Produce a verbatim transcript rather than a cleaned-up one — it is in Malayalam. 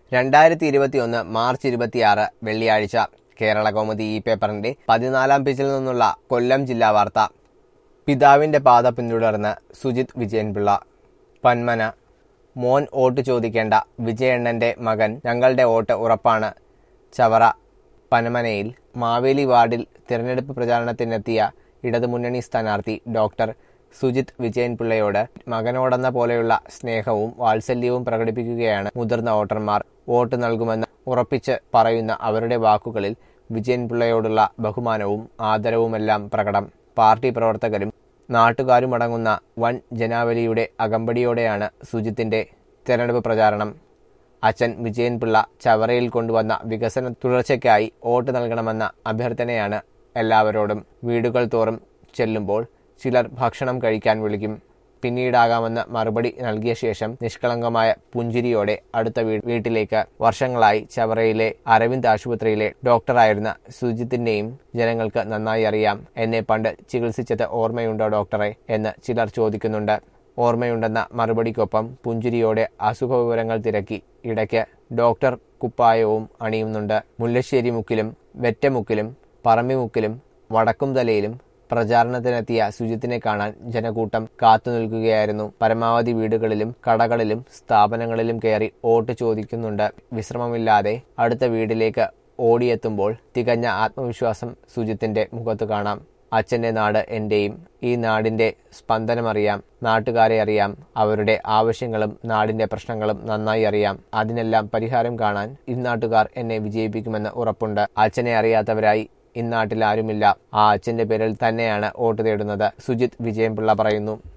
രണ്ടായിരത്തി ഇരുപത്തി ഒന്ന് മാർച്ച് ഇരുപത്തിയാറ് വെള്ളിയാഴ്ച കേരളകൗമുദി ഈ പേപ്പറിന്റെ പതിനാലാം പേജിൽ നിന്നുള്ള കൊല്ലം ജില്ലാ വാർത്ത. പിതാവിന്റെ പാത പിന്തുടർന്ന് സുജിത് വിജയൻപിള്ള. പന്മന. മോൻ വോട്ട് ചോദിക്കേണ്ട, വിജയണ്ണന്റെ മകൻ ഞങ്ങളുടെ വോട്ട് ഉറപ്പാണ്. ചവറ. പനമനയിൽ മാവേലി വാർഡിൽ തിരഞ്ഞെടുപ്പ് പ്രചാരണത്തിനെത്തിയ ഇടതുമുന്നണി സ്ഥാനാർത്ഥി ഡോക്ടർ സുജിത് വിജയൻപിള്ളയോട് മകനോടെന്ന പോലെയുള്ള സ്നേഹവും വാത്സല്യവും പ്രകടിപ്പിക്കുകയാണ് മുതിർന്ന വോട്ടർമാർ. വോട്ട് നൽകുമെന്ന് ഉറപ്പിച്ച് പറയുന്ന അവരുടെ വാക്കുകളിൽ വിജയൻപിള്ളയോടുള്ള ബഹുമാനവും ആദരവുമെല്ലാം പ്രകടം. പാർട്ടി പ്രവർത്തകരും നാട്ടുകാരുമടങ്ങുന്ന വൻ ജനാവലിയുടെ അകമ്പടിയോടെയാണ് സുജിത്തിന്റെ തെരഞ്ഞെടുപ്പ് പ്രചാരണം. അച്ഛൻ വിജയൻപിള്ള ചവറയിൽ കൊണ്ടുവന്ന വികസന തുടർച്ചയ്ക്കായി വോട്ട് നൽകണമെന്ന അഭ്യർത്ഥനയാണ് എല്ലാവരോടും. വീടുകൾ തോറും ചെല്ലുമ്പോൾ ചിലർ ഭക്ഷണം കഴിക്കാൻ വിളിക്കും. പിന്നീടാകാമെന്ന് മറുപടി നൽകിയ ശേഷം നിഷ്കളങ്കമായ പുഞ്ചിരിയോടെ അടുത്ത വീട്ടിലേക്ക്. വർഷങ്ങളായി ചവറയിലെ അരവിന്ദ് ആശുപത്രിയിലെ ഡോക്ടറായിരുന്ന സുജിത്തിന്റെയും ജനങ്ങൾക്ക് നന്നായി അറിയാം. എന്നെ പണ്ട് ചികിത്സിച്ചത് ഓർമ്മയുണ്ടോ ഡോക്ടറെ എന്ന് ചിലർ ചോദിക്കുന്നുണ്ട്. ഓർമ്മയുണ്ടെന്ന മറുപടിക്കൊപ്പം പുഞ്ചിരിയോടെ അസുഖവിവരങ്ങൾ തിരക്കി ഇടയ്ക്ക് ഡോക്ടർ കുപ്പായവും അണിയുന്നുണ്ട്. മുല്ലശ്ശേരി മുക്കിലും വെറ്റമുക്കിലും പറമ്പിമുക്കിലും വടക്കുംതലയിലും പ്രചാരണത്തിനെത്തിയ സുജിത്തിനെ കാണാൻ ജനക്കൂട്ടം കാത്തുനിൽക്കുകയായിരുന്നു. പരമാവധി വീടുകളിലും കടകളിലും സ്ഥാപനങ്ങളിലും കയറി വോട്ട് ചോദിക്കുന്നുണ്ട്. വിശ്രമമില്ലാതെ അടുത്ത വീട്ടിലേക്ക് ഓടിയെത്തുമ്പോൾ തികഞ്ഞ ആത്മവിശ്വാസം സുജിത്തിന്റെ മുഖത്ത് കാണാം. അച്ഛന്റെ നാട് എന്റെയും, ഈ നാടിന്റെ സ്പന്ദനമറിയാം, നാട്ടുകാരെ അറിയാം, അവരുടെ ആവശ്യങ്ങളും നാടിന്റെ പ്രശ്നങ്ങളും നന്നായി അറിയാം. അതിനെല്ലാം പരിഹാരം കാണാൻ ഇന്നാട്ടുകാർ എന്നെ വിജയിപ്പിക്കുമെന്ന് ഉറപ്പുണ്ട്. അച്ഛനെ അറിയാത്തവരായി ഇന്നാട്ടിൽ ആരുമില്ല. ആ അച്ഛന്റെ പേരിൽ തന്നെയാണ് വോട്ട് തേടുന്നത്. സുജിത് വിജയൻപിള്ള പറയുന്നു.